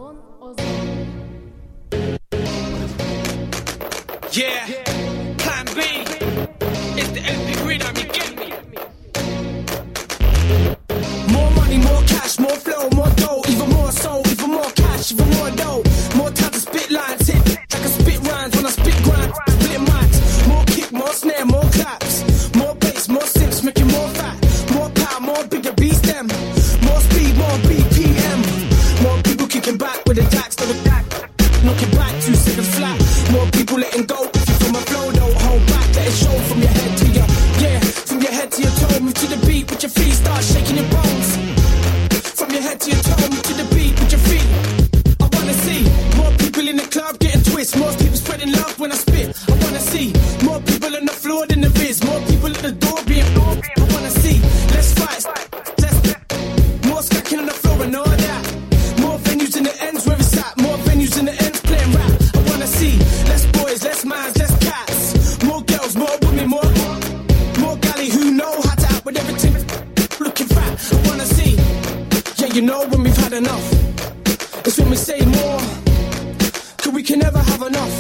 Yeah, Plan B. It's the epic rhythm, you get me? More money, more cash, more flow, more dough, even more soul, even more cash, even more dough. More time to spit lines, hit like I spit rhymes when I spit grind, split mics. More kick, more snare, more claps, more bass, more synths, making more fat, more power, more bigger beats them. More speed, more BPM, more people kicking back with the jacks to the back, knocking back 2 seconds flat. More people letting go. From my flow, don't hold back, let it show from your head to your, yeah, from your head to your toe. Move to the beat with your feet, start shaking your bones. From your head to your toe, move to the beat with your feet. I wanna see more people in the club getting twists, more people spreading love when I spit. I wanna see more people on the floor than there is, more people at the door being open. I wanna see less fights, less more scracking on the floor and all that. More venues in the ends where it's at, more venues in the ends playing rap. I wanna see less boys, less minds, less cats, more girls, more women, more galley who know how to act with everything looking fat. I wanna see, yeah, you know when we've had enough, it's when we say more, cause we can never have enough.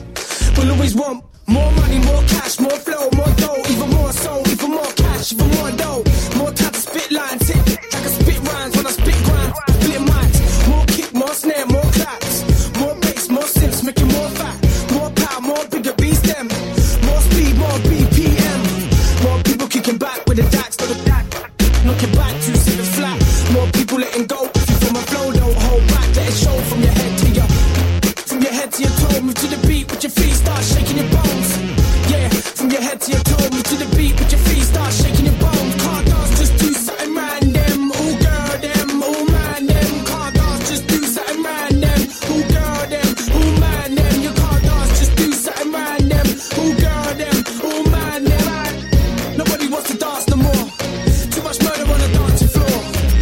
We'll always want more money, more cash, more flow, more dough, even more soul, even more cash, even more dough. More time to spit lines, hit like I spit rhymes when I spit grind, split mics. More kick, more snare, more claps, more bass, more synths, making more fat, more power, more bigger beats them. More speed, more BPM, more people kicking back with the jacks to the back, knocking back 2 seconds flat. More people letting go. From my flow, don't hold back, let it show from your head to your, from your head to your toe. Move to the beat with your feet, start shaking your bones. Yeah, from your head to your toe, move to the beat with your feet, start shaking your bones. Can't dance, just do something random. Ooh girl, them, ooh man, them. Can't dance, just do something random. Ooh girl, them, ooh man, them. You can't dance, just do something random. Ooh girl, them, ooh man, them. Nobody wants to dance no more. Too much murder on the dancing floor.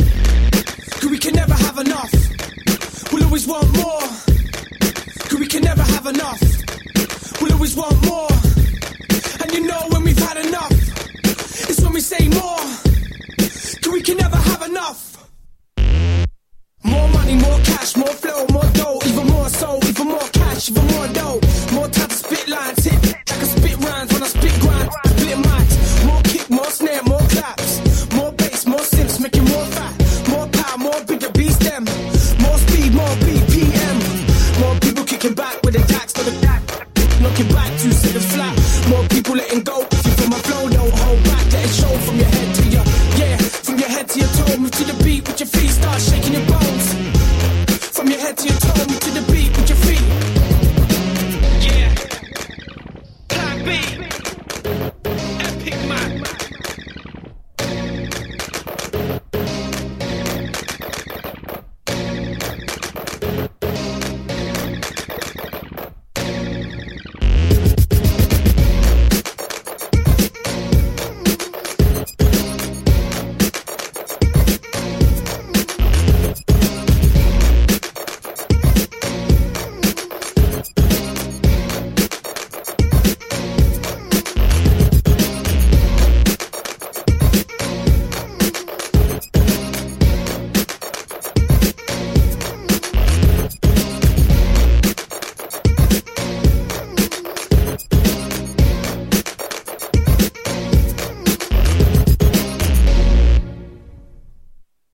Cause we can never have enough. We'll always want more. Cause we can never have enough. We'll always want more. And you know when we've had enough, it's when we say more. Cause we can never have enough. More money, more cash, more flow, more dough, even more soul, even more cash, even more